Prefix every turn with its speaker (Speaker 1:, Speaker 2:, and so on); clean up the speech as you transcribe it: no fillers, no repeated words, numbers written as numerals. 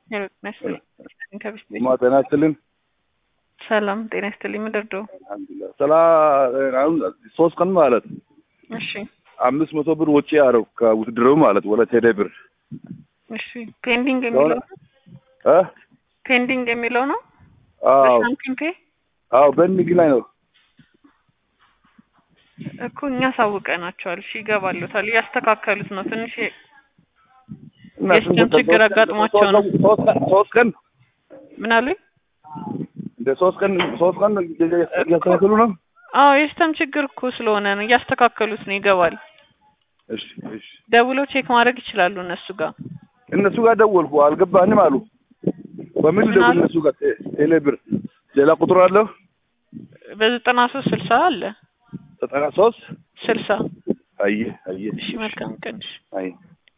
Speaker 1: ጤና ይስጥልኝ።
Speaker 2: ሰላም ጤና ይስጥልኝ። ምድርዶ
Speaker 1: አልሐምዱሊላህ ሰላም። ሶስት ቀን ማለት
Speaker 2: እሺ
Speaker 1: 500 ብር ወጪ ያረው ከውድድሩ ማለት ወለ ቴሌ ብር።
Speaker 2: እሺ ፔንዲንግ የሚለው ፔንዲንግ የሚለው ነው።
Speaker 1: አዎ አዎ በእንግሊዝ ላይ ነው
Speaker 2: እኮ እኛ ሳውቀናቸዋል። እሺ ይገባሉታል። ያስተካከሉት ነው ትንሽ የሲስተም ችግር አጋጥሟቸው ነው።
Speaker 1: ሶስት ቀን
Speaker 2: ምን አሉኝ?
Speaker 1: እንደ ሶስት ቀን ያስተካከሉ ነው።
Speaker 2: አዎ የሲስተም ችግር እኮ ስለሆነ ነው ያስተካከሉት ነው። ይገባል።
Speaker 1: እሺ እሺ
Speaker 2: ደውሎ ቼክ ማድረግ ይችላሉ እነሱ ጋር
Speaker 1: ደወልኩ አልገባኝም አሉ። በምን ደውል እነሱ ጋር ቴሌ ብር ሌላ ቁጥር አለው
Speaker 2: በ9360 አለ
Speaker 1: 93
Speaker 2: 60
Speaker 1: አይ
Speaker 2: እሺ መልካም ቀን።
Speaker 1: አይ